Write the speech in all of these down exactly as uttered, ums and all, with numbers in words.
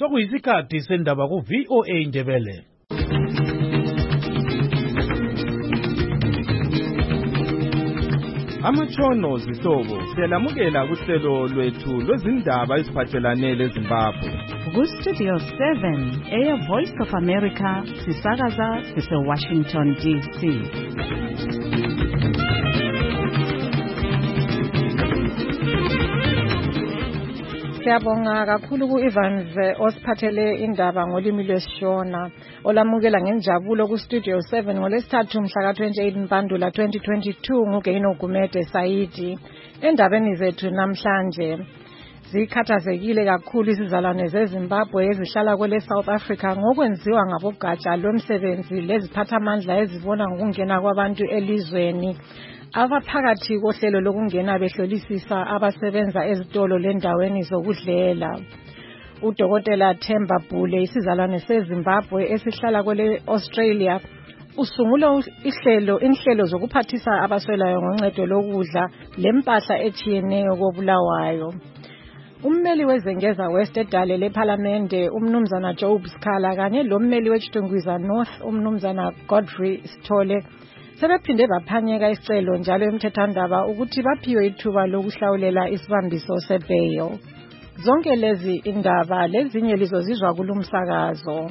sokuyisikhathi sendaba ku V O A Ndebele. Amatshono zihlobo siyalamukela kuhlelo lwethu lwezindaba eziphathelane leZimbabwe. Ku Studio seven, Air Voice of America, sisakaza sise Washington D C. Siyabonga kakhulu ku-Evans osiphathele indaba ngolimi lwesiShona olamukela ngenjabulo ku-Studio seven ngolesithathu mhla ka-twenty-eight Mpandula twenty twenty-two nguGeno Gumede Saidi. Endabeni zethu namhlanje zikhathazekile kakhulu izizalwane zeZimbabwe ezihlala kwele South Africa ngokwenziwa ngabogatsha lomsebenzi leziphathamandla ezibona ngokungena kwabantu elizweni abaphakathi kohlelo lokungena behlolisisa abasebenza ezitolo lendaweni zokudlela. Udokotela Themba Bhule isizalwane seZimbabwe esihlala kwele Australia usungula ihlelo inhlelo zokuphathisa abaswelayo ngoncedo lokudla lempahla echiyeneyo kobulawayo. Ummeli wezengeza West edale lePhalamende umnumzana Job Skhala kanye lommeli weChitungwiza North umnumzana Godfrey Sithole sebephinde baphanyeka isicelo njalo emthethwandaba ukuthi baphiwe ithuba lokuhlawulela isibambiso sebail. Zonke lezi indaba lezinye lizozizwa kulumsakazo.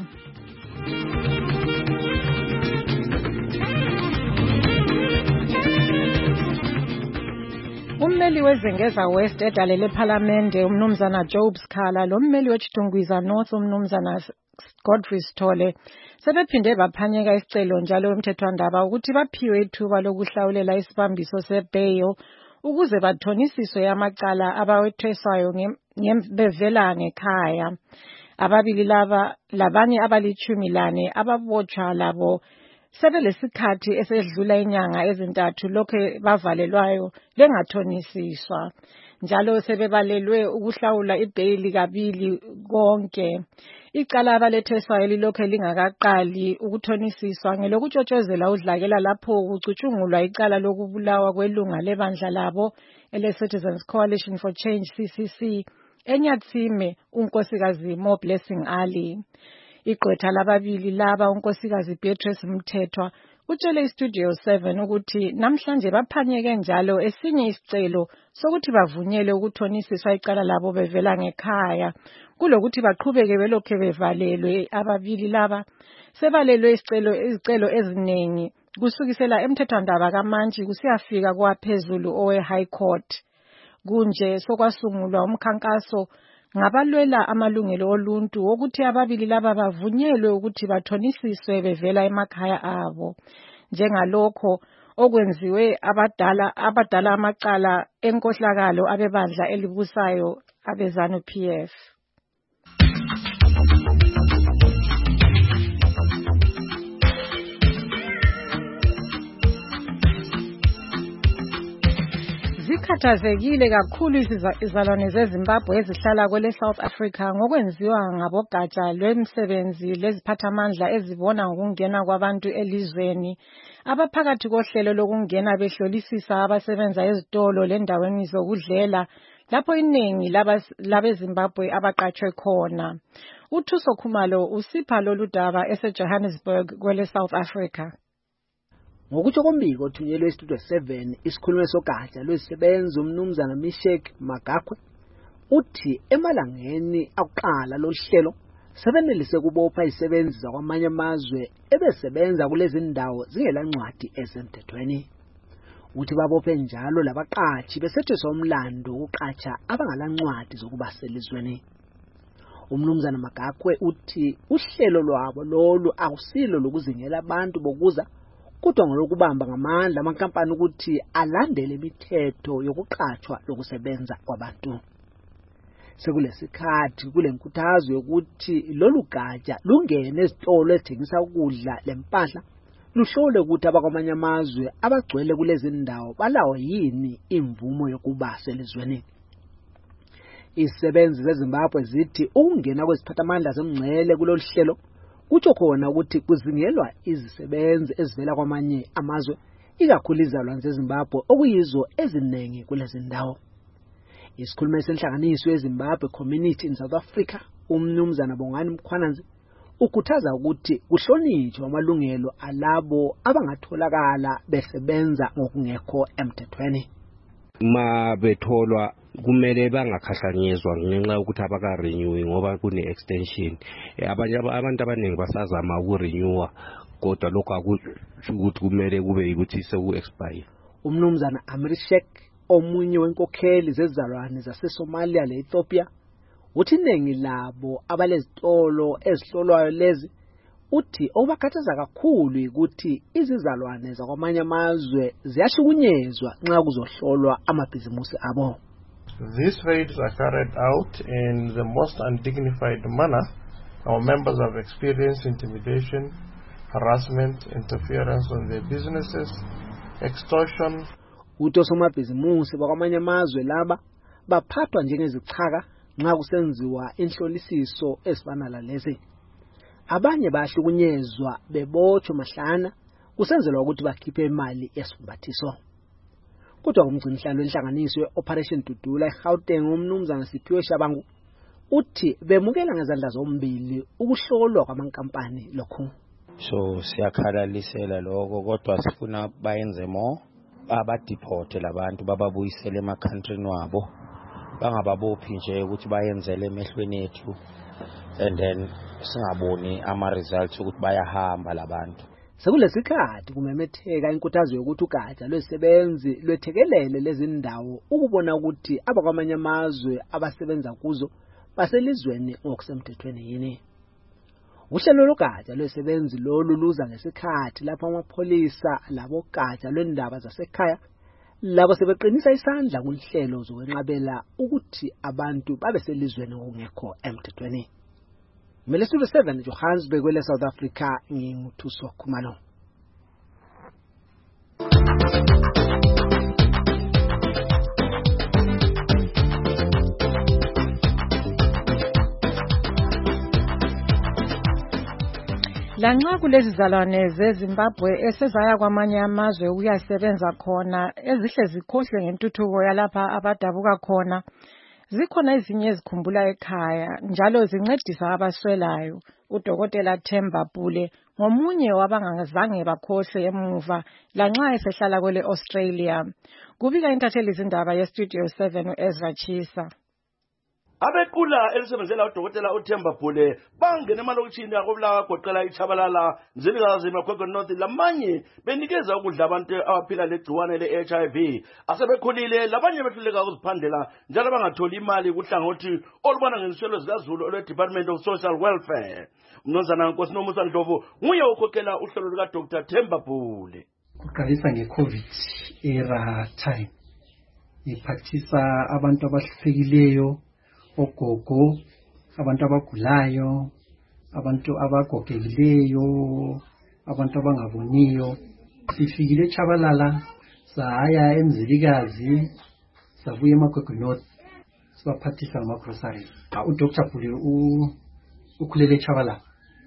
Ummeli wezengeza West edale lePhalamende umnumzana Job Skhala lommeli weChitungwiza North umnumzana Godfrey Sithole sebephinde baphanyeka isicelo njalo emthethwandaba ukuthi baphiwe ithuba lokuhlawulela isibambiso sebail ukuze bathonisiswe amacala abawethwesayo bevela ngekhaya. Ababili laba labanye abalichumi lane ababotshwa labo sebelesikhathi esedlula inyanga ezintathu lokho bavalelwayo lengathonisiswa njalo sebebalelwe ukuhlawula ibail kabili konke. Icala abaletheswayo lilokho lingakaqali ukuthonisiswa ngelokutshotshozela udlakela lapho kucutshungulwa icala lokubulawa kwelunga lebandla labo ele Citizens Coalition for Change C C C eNyatsime unkosikazi Mo Blessing Ali. Igqwetha lababili laba unkosikazi Beatrice Mthethwa utshele iStudio seven ukuthi namhlanje baphanyeke njalo esinye isicelo sokuthi bavunyelwe ukuthonisiswa icala labo bevela ngekhaya kulokuthi baqhubeke belokhe bevalelwe. Ababili laba sebalelwe isicelo izicelo eziningi kusukisela emthethwandaba kaMantshi kusiyafika kwaphezulu owe High Court. Kunje sokwasungulwa umkhankaso ngabalwela amalungelo oluntu wokuthi ababili laba bavunyelwe ukuthi bathonisiswe bevela emakhaya abo. Njengalokho okwenziwe abadala abadala amacala enkohlakalo abebandla elibusayo abeZANU P F. Zikhathazekile kakhulu izizalwane zeZimbabwe ezihlala kwele South Africa ngokwenziwa ngabogatsha lwemsebenzi leziphathamandla ezibona ngokungena kwabantu elizweni abaphakathi kohlelo lokungena behlolisisa abasebenza ezitolo lendaweni zokudlela lapho iningi labeZimbabwe abaqatshwe khona. uThuso Khumalo usipha lolu daba eseJohannesburg kwele South Africa. Ngokutsho kombiko othunyelwe eStudio seven isikhulumo sogatsha lwezisebenzi umnumzana Mishek Magakwe uthi emalangeni akuqala lohlelo sebenelise kubopha izisebenzi zakwamanye amazwe ebesebenza kulezi ndawo zingelancwadi esemthethweni. Uthi babophe njalo labaqashi besetheswa umlando ukuqatsha abangalancwadi zokuba selizweni. Umnumzana Magakwe uthi uhlelo lwabo lolu akusilo lokuzingela abantu bokuza kodwa ngolokubamba ngamandla amankampani ukuthi alandele imithetho yokuqatshwa lokusebenza kwabantu. Sekulesikhathi kulenkuthazo yokuthi lolu gatsha lungene ezitolo ezithengisa ukudla lempahla luhlole ukuthi abakwamanye amazwe abagcwele kulezi ndawo balawo yini imvumo yokuba selizweni. Izisebenzi zeZimbabwe zithi ukungena kweziphathamandla zomngcele kulolu hlelo kutsho khona ukuthi kuzingelwa izisebenzi ezivela kwamanye amazwe ikakhulu izalwane zeZimbabwe okuyizo eziningi kulezi ndawo. Isikhulumi senhlanganiso yeZimbabwe Community in South Africa umnumzana Bongani Mkhwananzi ukhuthaza ukuthi kuhlonitshwe amalungelo alabo abangatholakala besebenza ngokungekho emthethweni. Ma betholwa kumele bangakhahlanyezwa ngenxa yokuthi abaka renew ngoba kune extension. Abanye abantu abaningi basazama ukurenewa kodwa lokho akusho ukuthi kumele kube ukuthi seku expire. Umnumzana Amrishek omunye wenkokheli zezizalwane zaseSomalia leEthiopia uthi iningi labo abalezitolo ezihlolwayo lezi uthi obakhathaza kakhulu ukuthi izizalwane zakwamanye amazwe ziyashukunyezwa nxa kuzohlolwa amabhizimusi abo. These raids are carried out in the most undignified manner. Our members have experienced intimidation, harassment, interference on their businesses, extortion. Utosomabhizimusi bakwamanye amazwe laba baphathwa njengezichaka nxa kusenziwa inhlolisiso ezifana lalezi. Abanye bahlukunyezwa bebotshwa mahlana kusenzelwa ukuthi bakhiphe imali yesibhathiso. Kodwa umgcinisihlalo wenhlanganiso ye-Operation Dudula eGauteng umnumzana Siphiwe Shabangu uthi bemukela ngezandla zombili ukuhlolwa kwamankampani lokho. So siyakhalalisela lokho kodwa sifuna bayenze more, abadeport labantu bababuyisele ema country wabo, bangababophi nje ukuthi bayenzele emehlweni ethu and then singaboni ama results ukuthi bayahamba labantu. Sekulesikhathi kumemetheka inkuthazo yokuthi ugatsha lwesebenzi lwethekelele lezindawo ukubona ukuthi abakwamanye amazwe abasebenza kuzo baselizweni ngokusemthethweni yini. Uhlelo logatsha lwesebenzi lolu luza ngesikhathi lapho amapholisa labo gatsha lwendaba zasekhaya labo sebeqinisa isandla kuhlelo zokwenqabela ukuthi abantu babe selizweni ngokungekho emthethweni. Melesiwe seven Johannesburg kwele South Africa nginguthuso Khumalo. Lanxa kulezi zalwane zeZimbabwe esezaya kwamanye amazwe ukuyasebenza khona ezihle zikhohlwe ngentuthuko yalapha abadabuka khona, zikhona ezinye ezikhumbula ekhaya njalo zincedisa abaswelayo. Udokotela Themba Pule ngomunye wabangazange bakhohlwe emuva lanxa esehlala kwele Australia. Kubika intatheli izindaba ye Studio seven uEzra Chisa. Abequla elisebenzela udokotela uThemba Pule bangena emalokishini akobulawa goqela iChabalala Nzilikazi Makhwego North lamanye benikeza ukudla abantu abaphila legciwane le-H I V asebekhulile labanye behluleka ukuziphandela njalo bangatholi imali kuhlangothi olubona ngeniswelo zikaZulu olwe Department of Social Welfare. Mnumzana Nkosi Nomusa Ndlovu nguye ukhokhela uhlelo luka Doctor Themba Pule. Kuqalisa nge-COVID era time iphathisa abantu abahluphekile, ogogo, abantu abagulayo, abantu abagogekileyo, abantu abangaboniyo. Sifikile eChabalala saya eMzilikazi sabuya eMakhwego North sibaphathisa ngamagrocery. uDoctor Pule ukhulele eChabalala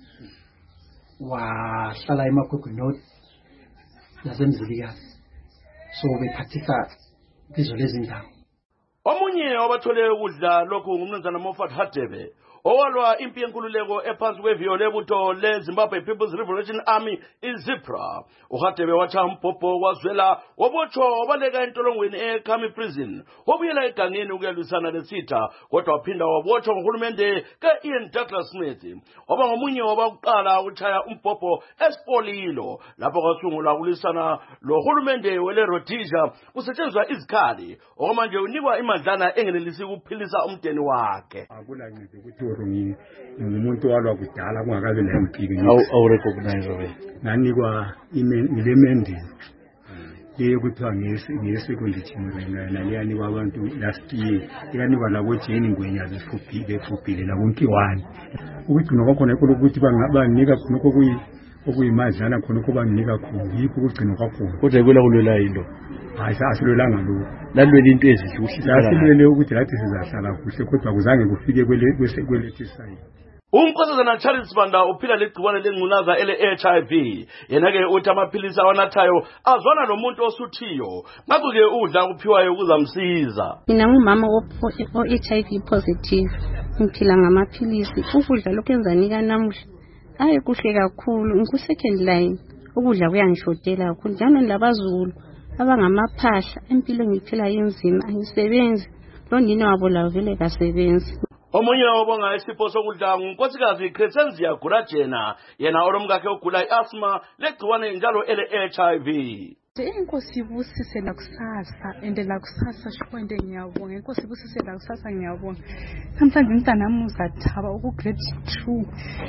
wahlala eMakhwego North naseMzilikazi, so bephathisa izo lezi ndawo. Omunye wabathole ukudla lokhu ngumnumzana Moffat Hadebe owalwa impi yenkululeko ephansi kweviyo lebutho leZimbabwe People's Liberation Army iZIPRA. uHadebe wathi umbhobho kwazwela wabotshwa wabaleka entolongweni eKhami Prison wabuyela egangeni ukuyalwisana lesitha kodwa waphinda wabotshwa nguhulumende kaIan Douglas Smith. Waba ngomunye wabakuqala ukuchaya umbhobho eSpolilo lapho kwasungulwa ukulisana lohulumende wele Rhodesia kusetshenziswa izikhali okwamanje unikwa imadlana engenelisi ukuphilisa umndeni wakhe. Akulancedo ukuthi urungi ngumuntu walwa kudala kungakabe la impilo. Awu recognize we. Nanikwa ilemende leyo kuthiwa ngesiko lithimela naliyani kwabantu last year ikanikwa labo Jane Ngwenya befuphi befupile labo Nkiwani ukugcina kwakhona ekho ukuthi bangabanika khona okuyi okuyimadlana khona kubanika khona yikho ukugcina kwakhona. Kodwa kwela kulwela into hayi asilwelanga lo lalwela into ezihle asilwele ukuthi lathi sizahlala kuhle kodwa kuzange kufike kwele kwelethi side. Umkhosazana Charles Banda uphila legciwane lengculaza ele-H I V yena ke uthi amaphilisi awanathayo azwana lomuntu osuthiyo ngakho ke udla kuphiwayo kuzamsiza. Mina ngumama o-H I V positive ngiphila ngamaphilisi ukudla lokho enzanika namuhla hayi kuhle kakhulu ngiku second line ukudla kuyangishotela kakhulu njalo labazulu abangamaphahla empilo ngiphila yenzima angisebenzi lo nini wabo lawo vele kasebenzi. Omunye obonga isipho sokudla ngunkosikazi Crescencia Gurajena yena oromkakhe ogula i-asthma legciwane njalo ele H I V. Inkosi ibusise lakusasa ende lakusasa shwende ngiyabonga inkosi ibusise lakusasa ngiyabonga namhlanje umntana uzathaba uku grade two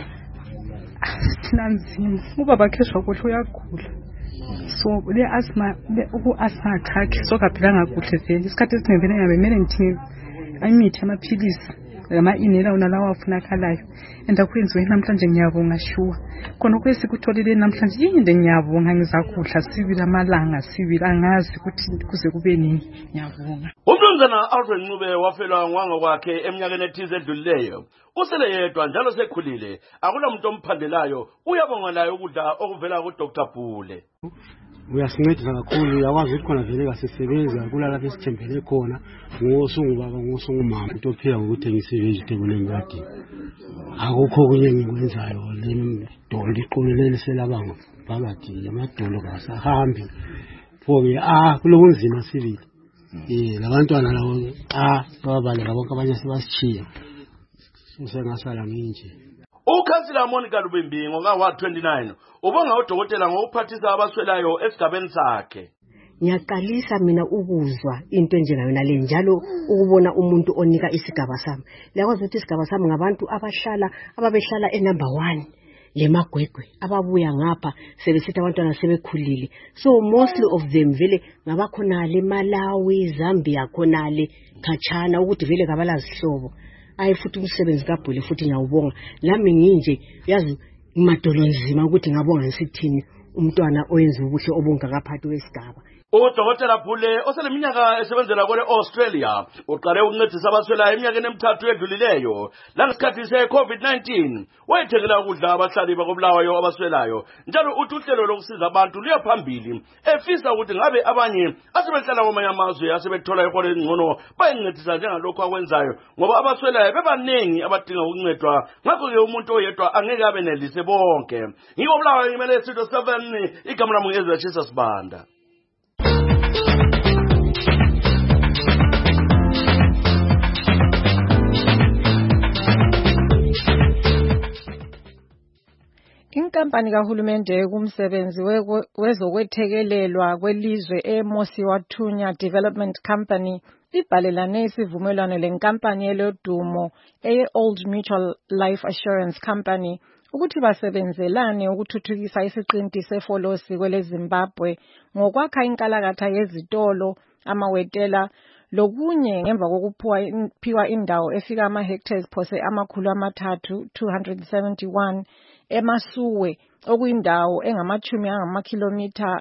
sinanzima ubaba kheshwa kuhle uyagula so le asthma uku asthma khakhe sokaphilanga kuhle vele isikhathi esinengene ngabe kumele ngithini imithi amaphilisi lama inela unalawa afunakalayo enda kwenziwe namhlanje ngiyabonga shuwa khona kwesikutholile namhlanje yinde ngiyabonga ngizakudla sibili amalanga sibili angazi ukuthi kuze kube nini ngiyabonga. Umnumzana Alfred Ncube wafelwa ngwanga kwakhe eminyakeni ethize edlulileyo usele yedwa njalo sekhulile akula umuntu omphandelayo uyabonga layo ukudla okuvela ku Doctor Bhule. Uyasincedisa kakhulu uyakwazi ukuthi khona vele kasesebenza kula lapha esithembele khona ngosungubaba ngosungumama into phela ngokuthengisa vegetable engadini akukho kunye ngikwenzayo le dolo liqolele selabanga phakathi yamadolo kasahambi phobe ah kulobunzima sibili eh labantwana lawo ah babale bonke abanye sebasichiya usengasala nginje. Ukhansila Monica Lubimbi ngoka wa twenty-nine ubonga udokotela ngokuphathisa abaswelayo esigabeni sakhe. Ngiyaqalisa mina ukuzwa into enjengayona le njalo ukubona umuntu onika isigaba sami liyakwazi ukuthi isigaba sami ngabantu abahlala ababehlala e number one le magwegwe ababuya ngapha sebesithi abantwana sebekhulile so mostly of them vele ngabakhona le Malawi Zambia khona le khatshana ukuthi vele kabalazihlobo ayi futhi umsebenzi kaBhule futhi ngiyawubonga lami nginje yazi imadolo nzima ukuthi ngabonga ngisithini umntwana oyenza ubuhle obungakaphathi wesigaba. Udokotela Bhule oseleminyaka esebenzela kule Australia uqale ukuncedisa abaswelayo eminyakeni emithathu edlulileyo langesikhathi se COVID nineteen wayethekela ukudla abahlali bakobulawayo abaswelayo njalo uthi uhlelo lokusiza abantu luya phambili efisa ukuthi ngabe abanye asebehlala kwamanye amazwe asebethola iholo elingcono bayincedisa njengalokho akwenzayo ngoba abaswelayo bebanengi abadinga ukuncedwa ngakho ke umuntu oyedwa angeke abenelise bonke. Ngiko Bulawayo ngimele Studio seven igama lami ngezwe Jesus Banda. Inkampani kahulumende kumsebenzi wezokwethekelelwa kwelizwe eMosiwathunya Development Company ibhalelane isivumelwano lenkampani yelodumo eye Old Mutual Life Assurance Company ukuthi basebenzelane ukuthuthukisa isiqinti sefolosi kwele Zimbabwe ngokwakha inkalakatha yezitolo amawetela lokunye ngemva kokuphiwa indawo efika ama hectares phose amakhulu amathathu two hundred seventy-one eMasuwe okuyindawo engamachumi angamakhilomitha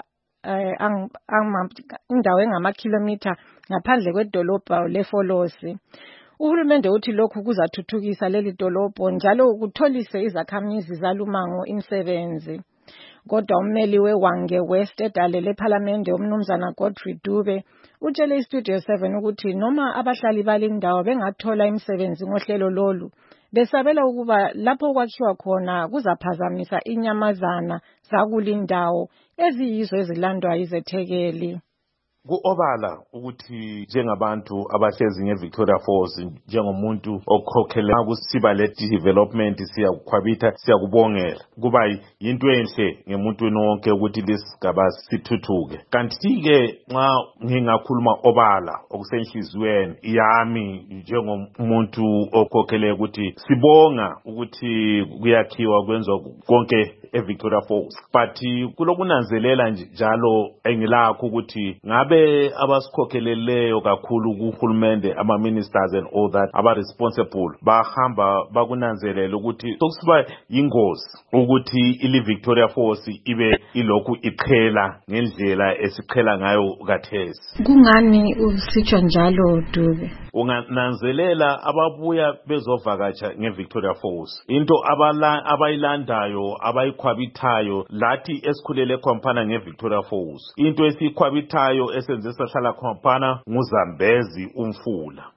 indawo engamakhilomitha ngaphandle kwedolobha lefolosi. Uhulumende uthi lokhu kuzathuthukisa leli dolobho njalo kutholise izakhamizi zalumango imisebenzi. Kodwa ummeli weWange West edale lePhalamende umnumzana Godfrey Dube utshele iStudio seven ukuthi noma abahlali balindawo bengathola imisebenzi ngohlelo lolu besabela ukuba lapho kwakhiwa khona kuzaphazamisa inyamazana zakulindawo eziyizo ezilandwa izethekeli. Ku-obala ukuthi njengabantu abahlezi ngeVictoria Falls njengomuntu okhokhela kusiba le development siyakukhwabitha siyakubongela kuba yinto enhle ngemuntu wonke ukuthi lesigaba sithuthuke. Kanti ke nxa ngingakhuluma obala okusenhlizweni yami njengomuntu okhokhele ukuthi sibonga ukuthi kuyakhiwa kwenzwa konke eVictoria Falls but kulokunanzelela njalo engilakho ukuthi ngabe abasikhokheleleyo kakhulu kuhulumende ama ministers and all that aba responsible bahamba bakunanzelela ukuthi sokusiba ingozi ukuthi ile Victoria Falls ibe ilokhu iqhela ngendlela esiqhela ngayo kathesi. Kungani usitsho njalo Dube? Ungananzelela ababuya bezovakatsha ngeVictoria Falls into abala abayilandayo abayikhwabithayo lathi esikhulele khompana ngeVictoria Falls into esikhwabithayo esenze sahlala khompana nguZambezi umfula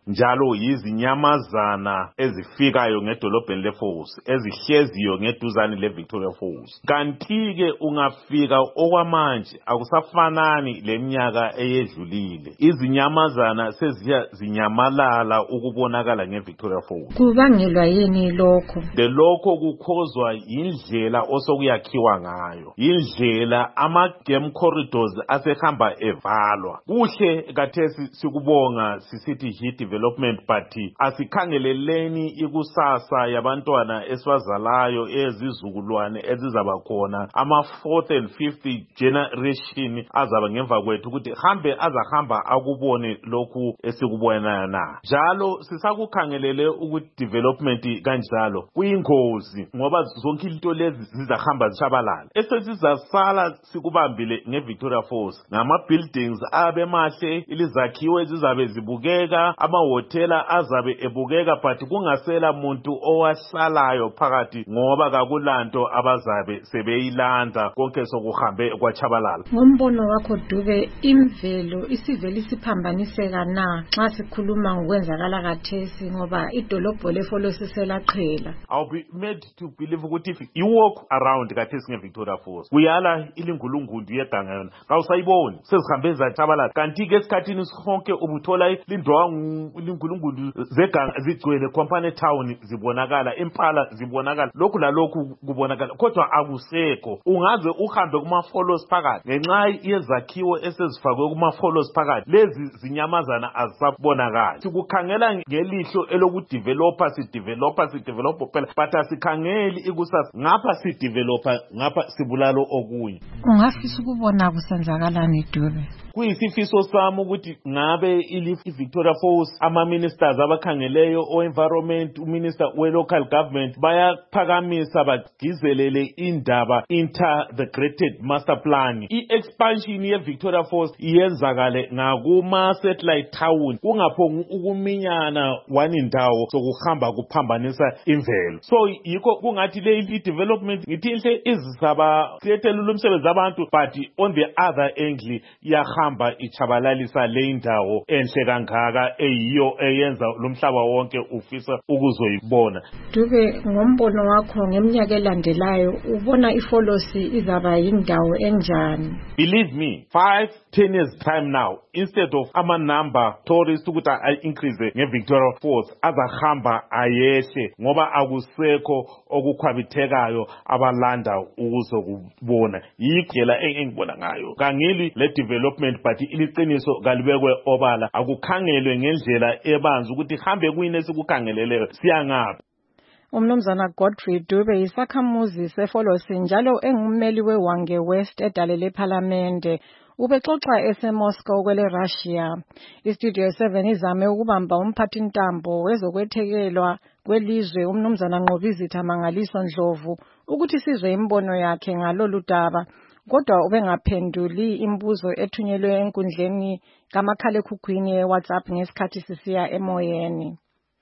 njalo yizinyamazana ezifikayo ngedolobheni leFalls ezihleziyo ngeduzane leVictoria Falls. Kanti-ke ungafika okwamanje akusafanani leminyaka eyedlulile. Izinyamazana seziya zinyamalala ukubonakala ngeVictoria Falls. Kubangelwa yini lokho? De lokho kukhozwa indlela osokuyakhiwa ngayo. Indlela ama game corridors asehamba evalwa. Kuhle kathesi sikubonga sisithi he development party asikhangeleleni ikusasa yabantwana eswazalayo ezizukulwane ezizaba khona ama fourth and fifth generation azaba ngemva kwethu ukuthi hambe azahamba akubone lokhu esikubona na. Njalo sisakukhangelele ukuthi development kanjalo kuyingozi ngoba zonke into lezi zizahamba zishabalala. Esesizasala sikubambile ngeVictoria Falls ngama buildings abe mahle, ilizakhiwe zizabe zibukeka, ama hotela azabe ebukeka, but kungasela muntu owahlalayo phakathi ngoba kakulanto abazabe sebeyilanda konke sokuhambe kwachabalala. Ngombono wakho Dube, imvelo isivele isiphambaniseka na xa sikhuluma ngokwenzakala kathesi ngoba idolobho leFalls selaqhela? I'll be made to believe ukuthi if you walk around kathesi ngeVictoria Falls uyala ilingulungundu yeganga yona awusayiboni sezihambe zachabalala. Kanti ke esikhathini sonke ubuthola lindwangu ilingulungundu zeganga zigcwele Kompane Town zibonakala, Impala zibonakala, lokhu lalokhu kubonakala kodwa akusekho. Ungaze uhambe kuma-Falls phakathi ngenxa yezakhiwo esezifakwe kuma-Falls phakathi lezi zinyamazana azisabonakali. Sikukhangela ngelihlo elokudevelopa sidevelopa sidevelopa phela but asikhangeli ikusasa ngapha sidevelopa ngapha sibulalo okunye. Ungafisa ukubona kusenzakalani Dube? Kuyisifiso sami ukuthi ngabe iVictoria Falls ama ministers abakhangeleyo o environment, uminister we local government bayaphakamisa bagizelele indaba integrated master plan. I-expansion ye-Victoria Falls iyenzakale ngakuma satellite town kungaphongu ukuminyana wani indawo sokuhamba kuphambanisa imvelo. So yikho kungathi le i-development ngithi inhle izisaba createle lumsebenzi abantu but on the other angle yahamba ichabalalisa le indawo enhle kangaka eyiyo eyenza lomhlaba wonke ufisa ukuzoyibona. Dube, ngombono wakho ngeminyaka elandelayo ubona iFalls izaba indawo enjani? Believe me, five, ten years time now, instead of ama number tourists ukuthi ay increase ngeVictoria Falls azahamba ayehle ngoba akusekho okukhwabithekayo abalanda ukuzokubona. Yikela engibona ngayo. Kangili le development but iliqiniso kalibekwe obala akukhangelwe ngendlela ebanzi ukuthi hambe kuyini esikukhangeleleyo siyangaphi. Umnumzana Godfrey Dube isakhamuzi seFalls njalo engummeli weWange West edale lePhalamende. Ubexoxa eseMoscow kwele Russia. Istudio seven izame ukubamba umphathintambo wezokwethekelwa kwelizwe umnumzana Nqobizitha Mangaliso Ndlovu ukuthi sizwe imbono yakhe ngalolu daba. Kodwa ubengaphenduli imbuzo ethunyelwe enkundleni kamakhalekhukhwini yeWhatsApp ngesikhathi sisiya emoyeni.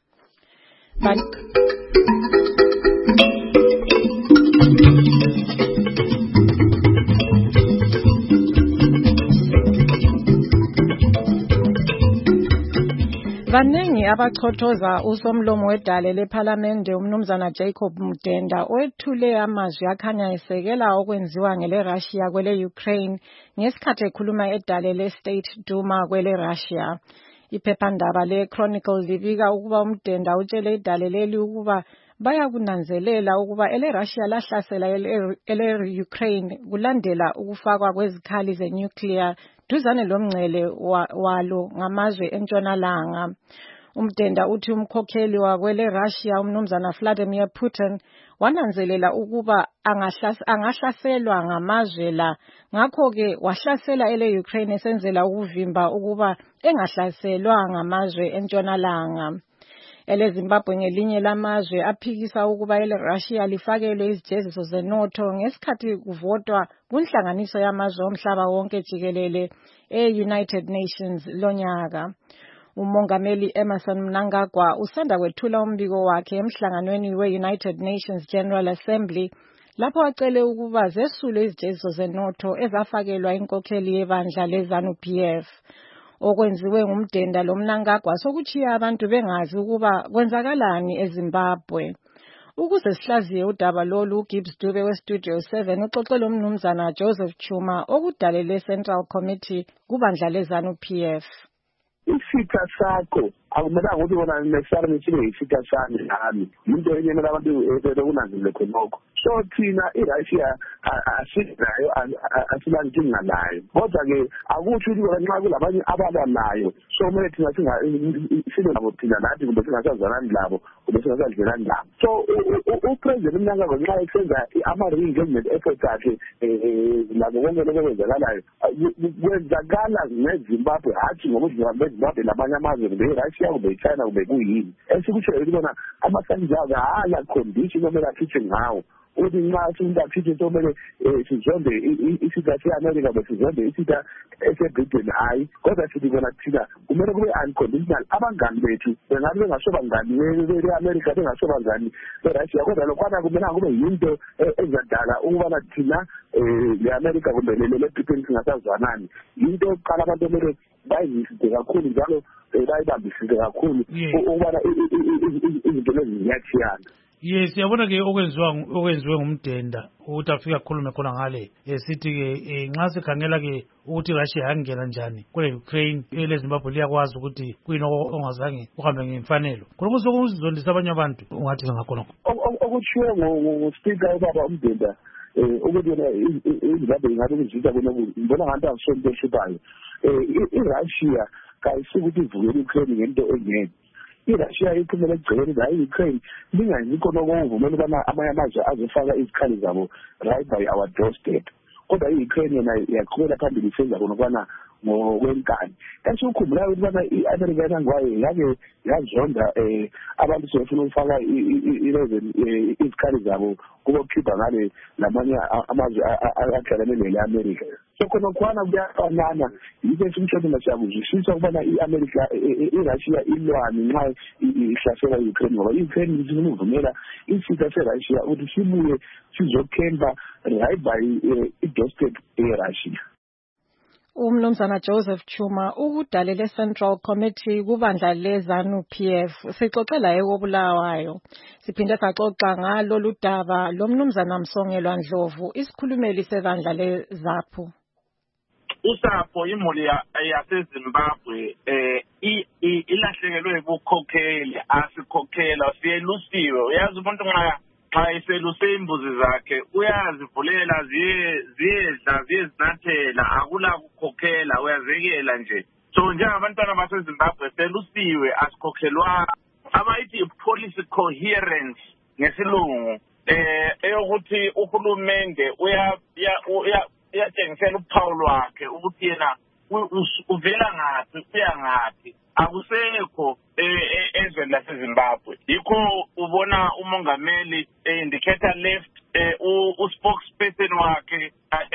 But Vanengi abachothoza usomlomo wedale lePhalamende umnumzana Jacob Mudenda owethule amazwi akhanya esekela okwenziwa ngele Russia kwele Ukraine ngesikhathi ekhuluma edale leState Duma kwele Russia. Iphephandaba leChronicle libika ukuba uMdenda utshele idale leli ukuba bayakunanzelela ukuba ele Russia lahlasela ele Ukraine kulandela ukufakwa kwezikhali zenuclear duzane lomngcele walo ngamazwe entshonalanga. Umdenda uthi umkhokheli wakwele Russia umnumzana Vladimir Putin wananzelela ukuba angahlaselwa ngamazwe la, ngakho ke wahlasela ele Ukraine esenzela ukuvimba ukuba engahlaselwa ngamazwe entshonalanga. Ele Zimbabwe ngelinye lamazwe aphikisa ukuba ele Russia lifakelwe izijeziso zenotho ngesikhathi kuvotwa kunhlanganiso yamazwe omhlaba wonke jikelele e-United Nations lonyaka. Umongameli Emerson Mnangagwa usanda kwethula umbiko wakhe emhlanganweni we-United Nations General Assembly lapho acele ukuba zesulwe izijeziso zenotho ezafakelwa inkokheli yebandla leZANU-P F. okwenziwe ngumdenda lomnankagwa sokuchiya abantu bengazi ukuba kwenzakalani eZimbabwe. Ukuze sihlaziye udaba lolu, uGibbs Dube weStudio seven uxoxe lomnumzana Joseph Chuma okudalele Central Committee kubandla leZANU P F. Isitha sakho akumelanga ukuthi wona nesara nesibe isitha sami nami into enyemela abantu ebekunanzile khonokho. So thina iRussia asinayo asilankinga nayo kodwa ke akuthi ukuthi nxa kulabanye abalwa nayo so kumele thina sibe nabo thina nathi kumbe singasazalani labo kumbe singasadlelani labo. So upresident uMnangagwa nxa esenza ama-re-engagement efforts akhe labo konke lokho kwenzakalayo kwenzakala neZimbabwe hathi ngokuthi Zimbabwe lamanye amazwe kumbe iRussia kumbe iChina kumbe kuyini esikutshoyo ukubona ama-sanctions abo hhala condition okumele akhitshwe ngawo ukuthi nxa singakhitshwe somele sizonde isitha se-America kumbe sizonde isitha ese-Britain hayi kodwa sithi kona thina kumele kube unconditional. Abangani bethu bengabe bengasho bangani be-America bengasho bangani be-Russia kodwa lokhwana kumelanga kube yinto ezadala ukubana thina le-America kumbe le-Britain singasazwanani. Yinto yokuqala abantu kumele bayiziside kakhulu njalo bayibambisise kakhulu ukubana izinto lezi ziyachiyana. Yes, siyabona ke okwenziwa okwenziwe ngumdenda ukuthi afika khulume khona ngale esithi ke nxa sikhangela ke ukuthi Russia yangena njani kule Ukraine eleZimbabwe liyakwazi ukuthi kuyini ongazange uhambe ngemfanelo khona kusokuzondisa abanye abantu ungathi ngakhona okutshiwo nguspeaker ubaba uMdenda ukuthi yena iZimbabwe ingabe kuzisa khona ngibona ngathi akusonto eshibayo. iRussia kayisukuthi ivukele iUkraine ngento engeke iRussia iphumela egcekeni la iUkraine lingayikho nokuvumela ubana amanye amazwe azofaka izikhali zabo right by our doorstep kodwa iUkraine yona yaqhubela phambili isenza khona ukubana ngokwenkani. Esukhumbulayo ukuthi bana i-America nangwayo yake yazonda abantu sebefuna ukufaka izikhali zabo kubo Cuba ngale lamanye amazwe akhalane nele-America. So khona khona kuyafanana yike simhlophe masiyakuzwisisa ukubana i-America iRussia ilwane nxa ihlasela i-Ukraine ngoba i-Ukraine ifuna ukuvumela isitha se-Russia ukuthi sibuye sizokhemba right by i-doorstep ye-Russia. Umnumzana Joseph Chuma ukudalele Central Committee kubandla leZANU P F sixoxela ekobulawayo. Siphinde saxoxa ngalo ludaba lomnumzana Msongelwa Ndlovu isikhulumeli sebandla leZAPU. Usapho imuli yaseZimbabwe eh ilahlekelwe ubukhokheli asikhokhela siyelusiwe uyazi umuntu nxa xa eseluse imbuzi zakhe uyazivulela ziye ziyedla ziyezinathela akula kukhokhela uyazekela nje. So njengabantwana baseZimbabwe selusiwe asikhokhelwa abayithi policy coherence ngesilungu eh eyokuthi uhulumende uya uyatshengisela uphawu lwakhe ukuthi yena uvela ngaphi uya ngaphi akusekho ezweni laseZimbabwe. Yikho ubona umongameli indicator left uspokesperson wakhe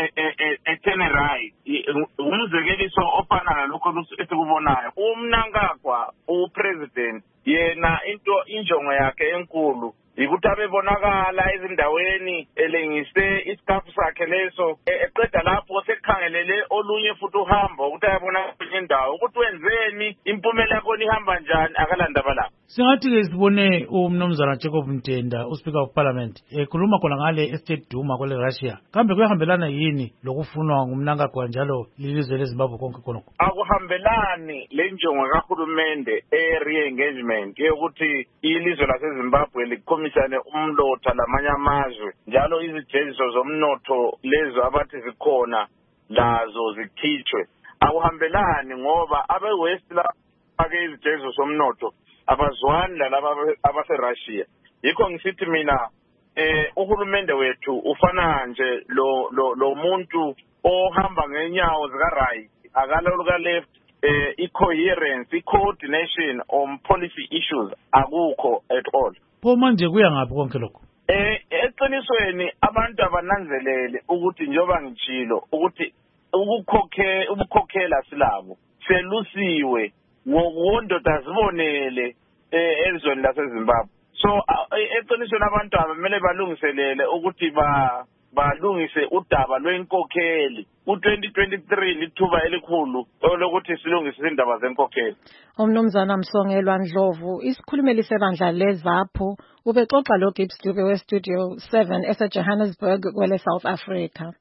etene right umzekeliso ofana nalokho esikubonayo. UMnangagwa upresident yena into injongo yakhe enkulu yikuthi abebonakala ezindaweni elengise isikafu sakhe leso eqeda lapho sekhangelele olunye futhi uhamba ukuthi ayabona indawo ukuthi wenzeni impumela yakho ihamba njani akalandaba lapho. Singathi ke sibone umnumzana Jacob Mdenda uSpeaker of Parliament ekhuluma khona ngale estate Duma kwele Russia kambe kuyahambelana yini lokufunwa ngumNangagwa njalo lilizwe leZimbabwe konke khonokho? Akuhambelani le njongo kahulumende e-re-engagement yokuthi ilizwe laseZimbabwe likhomishane umlotha lamanye amazwe njalo izijeziso zomnotho lezo abathi zikhona lazo zikhitshwe. Akuhambelani ngoba abe-West la ake izijeziso zomnotho abazwani lalaba abaseRussia. Yikho ngisithi mina eh uhulumende wethu ufana nje lo lo, lo muntu ohamba ngenyawo zika-right akaloluka left eh i-coherence i-coordination on policy issues akukho at all. Pho manje kuya ngaphi konke lokho? Eh eqinisweni abantu abananzelele ukuthi njoba ngitshilo ukuthi ukukhokhe ubukhokhela silabo selusiwe ngokundoda zibonele ezweni laseZimbabwe. So eqinisweni abantu abamele balungiselele ukuthi ba balungise udaba lwenkokheli u twenty twenty-three lithuba elikhulu lokuthi silungise indaba zenkokhelo. Umnumzana Msongelwa Ndlovu isikhulumeli sebandla leZAPHU ubexoxa lo Gibbs Dube we Studio seven ese Johannesburg kwele South Africa.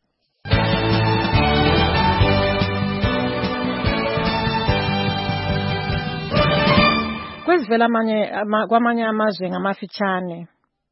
Kwezivela amanye kwamanye amazwe ngamafitshane.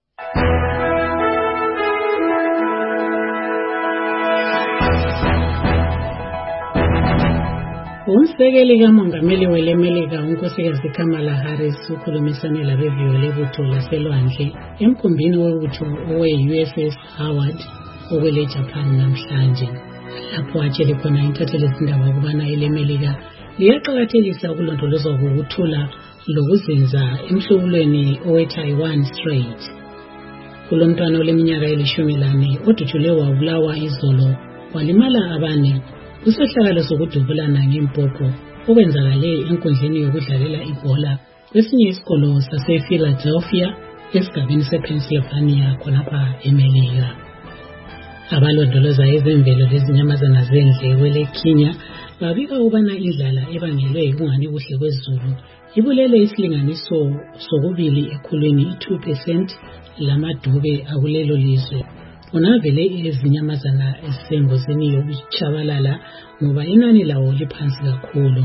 Umsekeli kamongameli welemelika unkosikazi Kamala Harris ukhulumisane labevio lebutho laselwandle emkhumbini webutho owe-U S S Howard okwele Japan namhlanje. Lapho atshele khona intatheli zindaba ukubana elemelika liyaqakathekisa ukulondolozwa kokuthula lokuzinza emhlubulweni owe-Taiwan Strait. Kulomntwana oleminyaka elishumi lane odutshulwe wabulawa izolo walimala abane kusehlakalo sokudubulana ngempoko okwenzakale enkundleni yokudlalela ibhola kwesinye isikolo sase-Philadelphia esigabeni se-Pennsylvania khonapha eMelika. Abalondoloza ezemvelo lezinyamazana zendle kwele Kenya babika ubana indlala ebangelwe ukungani kuhle kwezulu ibulele isilinganiso sokubili ekhulwini i-two percent lamadube akulelo lizwe. Unavele izinyamazana esengozini yokuchabalala ngoba inani lawo liphansi kakhulu.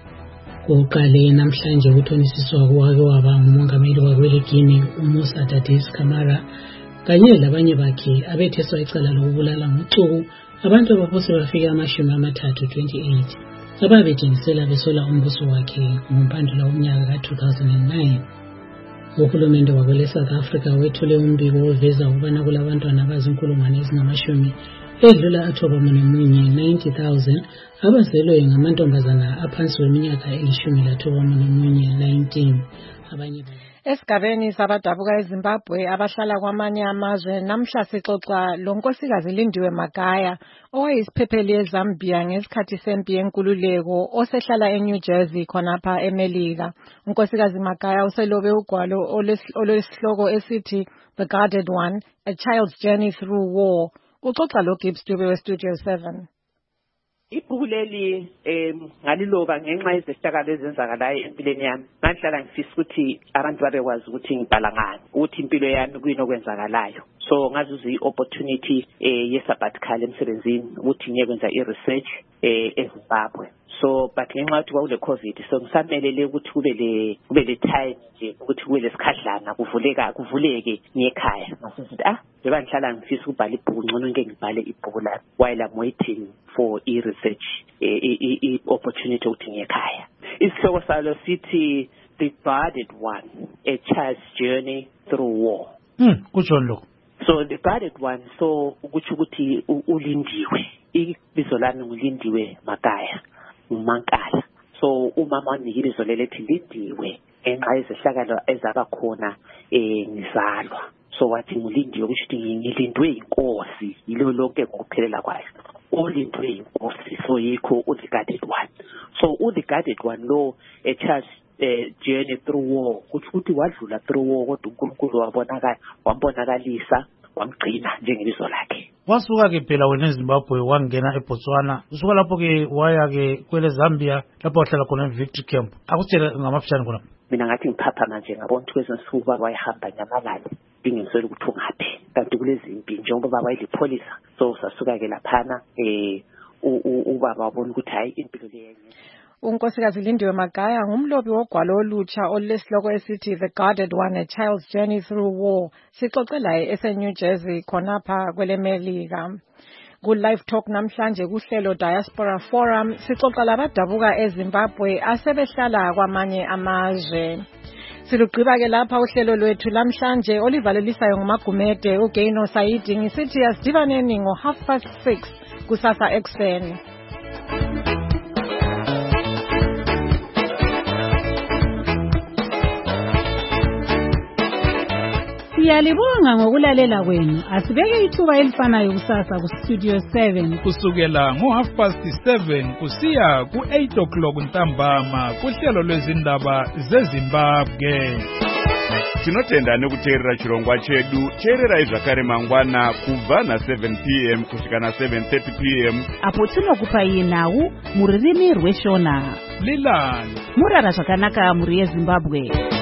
Kuqale namhlanje uthonisiswa kwake waba ngumongameli wakwele Guinea uMoussa Dadis Camara kanye labanye bakhe abetheswa icala lokubulala ngocuku abantu abaphose bafika amashumi amathathu twenty-eight ababetshengisela besola umbuso wakhe ngompandula womnyaka ka two thousand nine. Uhulumende wakwele South Africa wethule umbiko oveza ukubana kulabantwana abazinkulungwane ezingamashumi edlula athoba munye ninety thousand abazelwe ngamantombazana aphansi kweminyaka elishumi lathoba munye nineteen. Abanye Esigabeni sabadabuka eZimbabwe abahlala kwamanye amazwe namhla sixoxa lo nkosikazi Lindiwe Magaya owayisiphepheli eZambia ngesikhathi sempi yenkululeko osehlala eNew Jersey khonapha eMelika. Unkosikazi Magaya uselobe ugwalo olesihloko esithi The Guarded One, A Child's Journey Through War. Uxoxa lo Gibbs Dube we Studio seven. Ibhuku leli ngaliloba ngenxa yezehlakalo ezenzakalayo empilweni yami. Ngihlala ngifisa ukuthi abantu babekwazi ukuthi ngibhala ngani, ukuthi impilo yami kuyini okwenzakalayo. So ngazuza i-opportunity ye-sabbatical emsebenzini ukuthi ngiyekwenza i-research eZimbabwe. So but ngenxa yokuthi kwakule COVID so ngisamelele ukuthi kube le kube le time nje ukuthi kube lesikhadlana kuvuleka kuvuleke ngekhaya. Ngasithi ah njengoba ngihlala ngifisa ukubhala ibhuku ngcono ngeke ngibhale ibhuku lami while I'm waiting for i-research i-opportunity ukuthi ngekhaya. Isihloko salo sithi The Guarded One, A Child's Journey Through War. Hmm, kutsho lo. So The Guarded One so ukuthi ukuthi ulindiwe. Ibizo lami nguLindiwe Magaya. Umankala. So umama wanikile izolo lethi Lindiwe enxa yezehlakalo ezaba khona eh ngizalwa. So wathi nguLindiwe ukuthi ngilindwe inkosi yilo lonke ngokuphelela kwayo. Ulindwe inkosi so yikho u The Guarded One. So u The Guarded One lo a child's uh, journey through war ukuthi wadlula through war kodwa uNkulunkulu wabonakala wambonakalisa wamgcina njengebizo lakhe. Wasuka ke phela wena eZimbabwe wangena eBotswana usuka lapho ke waya ke kwele Zambia lapho wahlala khona eVictory Camp. Akutshela ngamafishane khona. Mina ngathi ngiphatha manje ngabona ukuthi kwezinsuku baba wayihamba nyamalala bingiswele ukuthi ungaphi kanti kulezi impi njengoba baba wayilipholisa so sasuka ke laphana eh ubaba wabona ukuthi hayi impilo leyenye. Unkosikazi Lindiwe Magaya ngumlobi wogwalo olutsha olesihloko esithi The Guarded One, A Child's Journey Through War. Sixoxela ese New Jersey khonapha kwele Melika. Ku live talk namhlanje kuhlelo Diaspora Forum sixoxa labadabuka eZimbabwe asebehlala kwamanye amazwe. Silugqiba ke lapha uhlelo lwethu lamhlanje olivalelisayo ngumagumede uGaino Saidi ngisithi asidibaneni ngo half past six kusasa ekseni. Siyalibonga ngokulalela kwenu. Asibeke ithuba elifanayo kusasa ku Studio seven kusukela ngo half past seven kusiya ku eight o'clock ntambama kuhlelo lwezindaba zeZimbabwe. tinotenda nekuteerera chirongwa chedu. Teererai zvakare mangwana kubva na seven p m kusvika na seven thirty p m apo tinokupai nhau mururimi rweshona. Leland murara zvakanaka muri yeZimbabwe.